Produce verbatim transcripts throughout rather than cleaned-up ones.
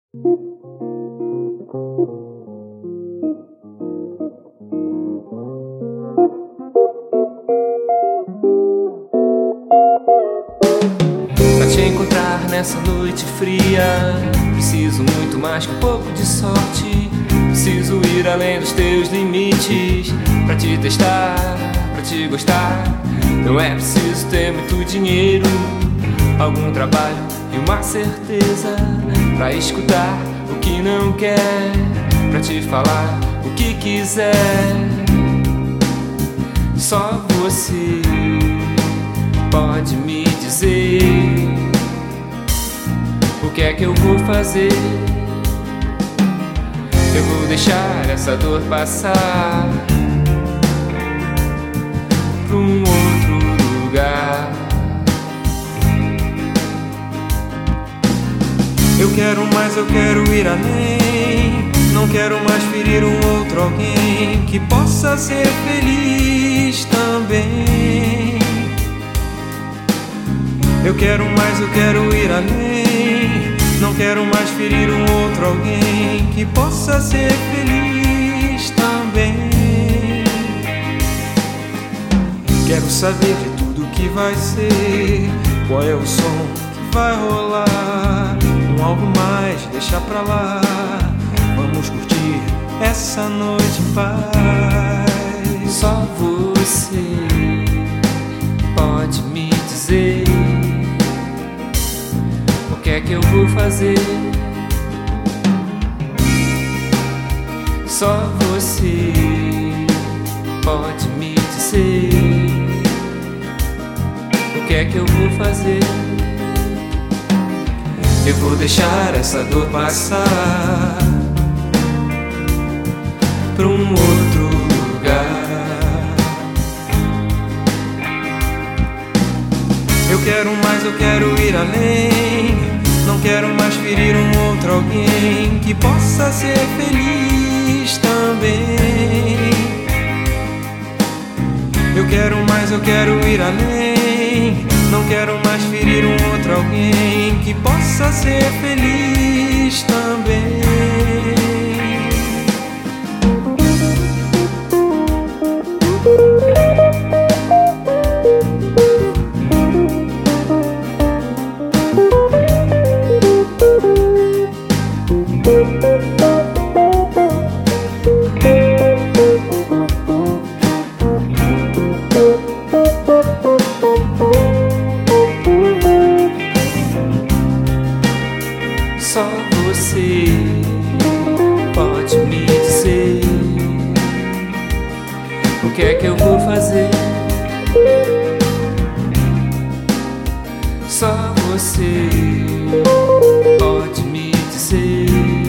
Pra te encontrar nessa noite fria, preciso muito mais que um pouco de sorte. Preciso ir além dos teus limites, pra te testar, pra te gostar. Não é preciso ter muito dinheiro, algum trabalho e uma certeza, pra escutar o que não quer, pra te falar o que quiser. Só você pode me dizer o que é que eu vou fazer. Eu vou deixar essa dor passar pra um outro lugar. Eu quero mais, eu quero ir além. Não quero mais ferir um outro alguém que possa ser feliz também. Eu quero mais, eu quero ir além. Não quero mais ferir um outro alguém que possa ser feliz também. Quero saber de tudo que vai ser, qual é o som que vai rolar. Um algo mais, deixa pra lá. Vamos curtir essa noite em paz. Só você pode me dizer o que é que eu vou fazer. Só você pode me dizer o que é que eu vou fazer. Eu vou deixar essa dor passar pra um outro lugar. Eu quero mais, eu quero ir além. Não quero mais ferir um outro alguém que possa ser feliz também. Eu quero mais, eu quero ir além. Não quero mais ferir um outro alguém que possa ser feliz também. Só você pode me dizer o que é que eu vou fazer. Só você pode me dizer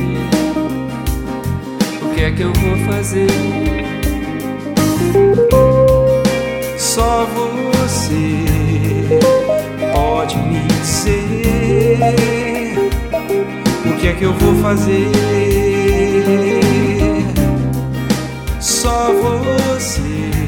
o que é que eu vou fazer. Só você pode me dizer o que é que eu vou fazer. Só você